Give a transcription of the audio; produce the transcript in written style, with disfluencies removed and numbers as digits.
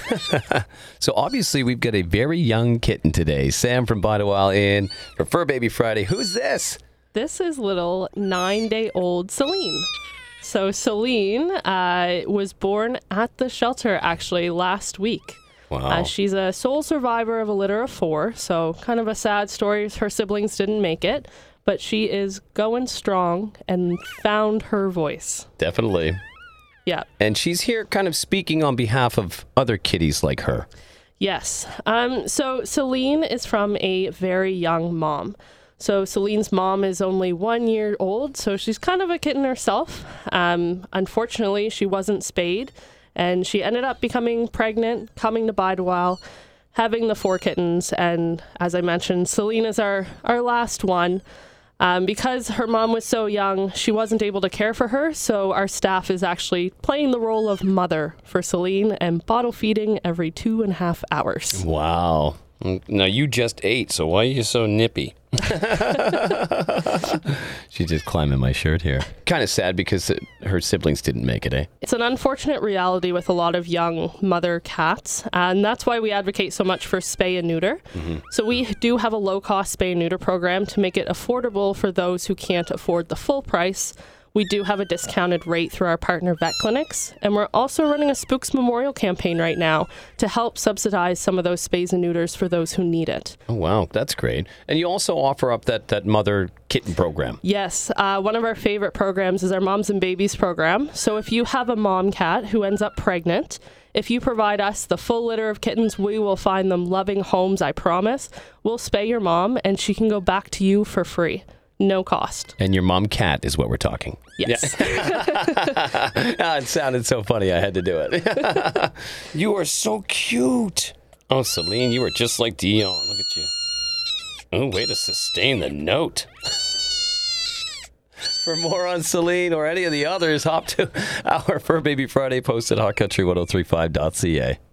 So obviously we've got a very young kitten today. Sam from Bidewell in for Fur Baby Friday. Who's this? This is little 9-day-old Celine. So Celine was born at the shelter actually last week. Wow. She's a sole survivor of a litter of 4, so kind of a sad story. Her siblings didn't make it, but she is going strong and found her voice. Definitely. Yeah. And she's here kind of speaking on behalf of other kitties like her. Yes. So Celine is from a very young mom. So Celine's mom is only 1 year old, so she's kind of a kitten herself. Unfortunately, she wasn't spayed, and she ended up becoming pregnant, coming to Bidewell, having the 4 kittens, and as I mentioned, Celine is our last one. Because her mom was so young, she wasn't able to care for her, so our staff is actually playing the role of mother for Celine and bottle feeding every 2.5 hours. Wow. Now, you just ate, so why are you so nippy? She's just climbing my shirt here. Kind of sad because her siblings didn't make it, eh? It's an unfortunate reality with a lot of young mother cats, and that's why we advocate so much for spay and neuter. Mm-hmm. So we do have a low-cost spay and neuter program to make it affordable for those who can't afford the full price. We do have a discounted rate through our partner vet clinics, and we're also running a Spooks Memorial campaign right now to help subsidize some of those spays and neuters for those who need it. Oh, wow. That's great. And you also offer up that mother kitten program. Yes. One of our favorite programs is our Moms and Babies program. So if you have a mom cat who ends up pregnant, if you provide us the full litter of kittens, we will find them loving homes, I promise. We'll spay your mom, and she can go back to you for free. No cost. And your mom cat is what we're talking. Yes. Yeah. It sounded so funny, I had to do it. You are so cute. Oh, Celine, you are just like Dion. Look at you. Oh, way to sustain the note. For more on Celine or any of the others, hop to our Fur Baby Friday post at hotcountry1035.ca.